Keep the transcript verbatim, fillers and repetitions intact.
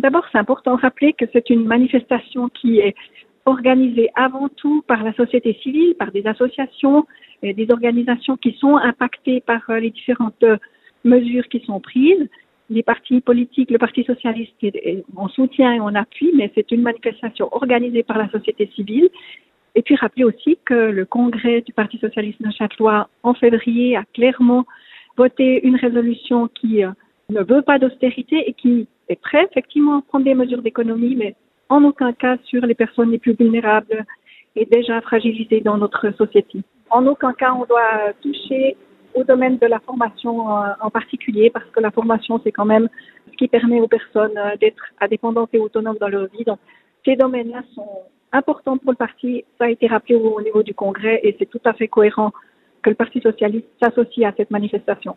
D'abord, c'est important de rappeler que c'est une manifestation qui est organisée avant tout par la société civile, par des associations et des organisations qui sont impactées par euh, les différentes euh, mesures qui sont prises. Les partis politiques, le Parti socialiste, on soutient et on appuie, mais c'est une manifestation organisée par la société civile. Et puis rappeler aussi que le congrès du Parti socialiste neuchâtelois en février a clairement voté une résolution qui euh, ne veut pas d'austérité et qui est prêt effectivement à prendre des mesures d'économie, mais en aucun cas sur les personnes les plus vulnérables et déjà fragilisées dans notre société. En aucun cas on doit toucher au domaine de la formation en particulier, parce que la formation, c'est quand même ce qui permet aux personnes d'être indépendantes et autonomes dans leur vie. Donc, ces domaines-là sont importants pour le parti. Ça a été rappelé au niveau du Congrès et c'est tout à fait cohérent que le Parti socialiste s'associe à cette manifestation.